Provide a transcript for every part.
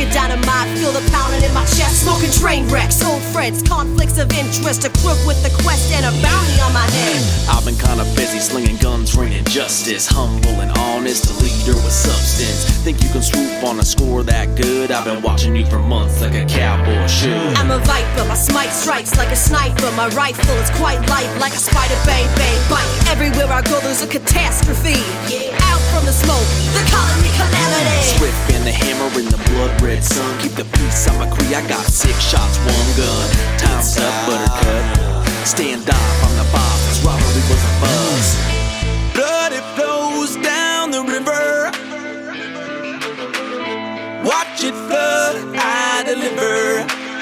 of dynamite, feel the pounding in my chest. Smoking train wrecks, old friends, conflicts of interest, a crook with a quest and a bounty on my head. I've been kinda busy slinging guns, raining justice, humble and honest, a leader with substance. Think you can swoop on a score that good? I've been watching you for months like a cowboy should. I'm a viper, my smite strikes like a sniper. My rifle is quite light like a spider, bang, bang, bite. Everywhere I go there's a catastrophe. Out from the smoke, they're calling me calamity. Swift and the hammer in the blood red sun. Keep the peace, I'm a Cree, I got 6 shots, 1 gun. Time's up, buttercup. Stand off, I'm the boss, this robbery was a buzz. Blood, it flows down the river. Watch it flood, I deliver.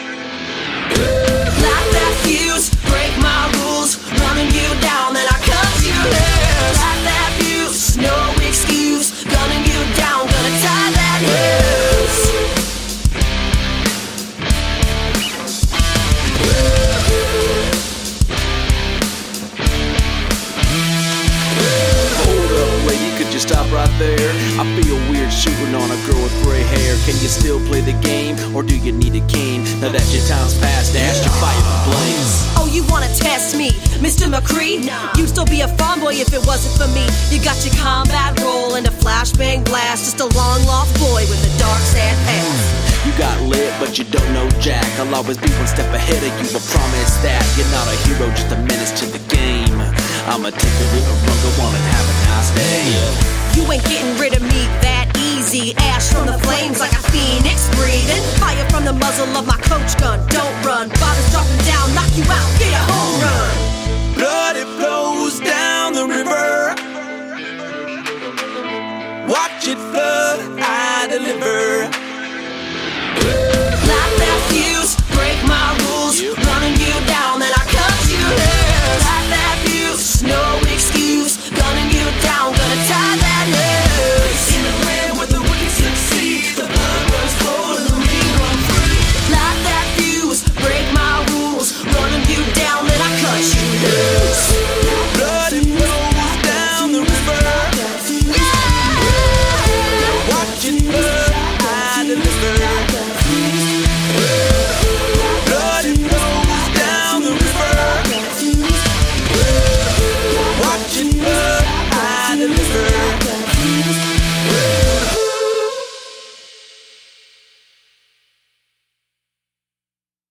Light that fuse, break my rules, running you down, then I cut you loose. Light that fuse, no excuse, gunning you down, gonna tie that noose. Hold up, lady, could you stop right there? I feel weird shooting on a girl with gray hair. Can you still play the game, or do you need a cane? Now that your time's past, ask your fire flames. Oh, you wanna test me, Mr. McCree? You'd still be a farm boy if it wasn't for me. You got your combat roll and a flashbang blast, just a long lost boy with a dark sad past. You got lit, but you don't know jack. I'll always be 1 step ahead of you, I promise that. You're not a hero, just a menace to the game. I'ma take a little run, go on and have a nice day. You ain't getting rid of me that easy. Ash from the flames like a phoenix breathing. Fire from the muzzle of my coach gun, don't run. Bottles dropping down, knock you out, get a home run.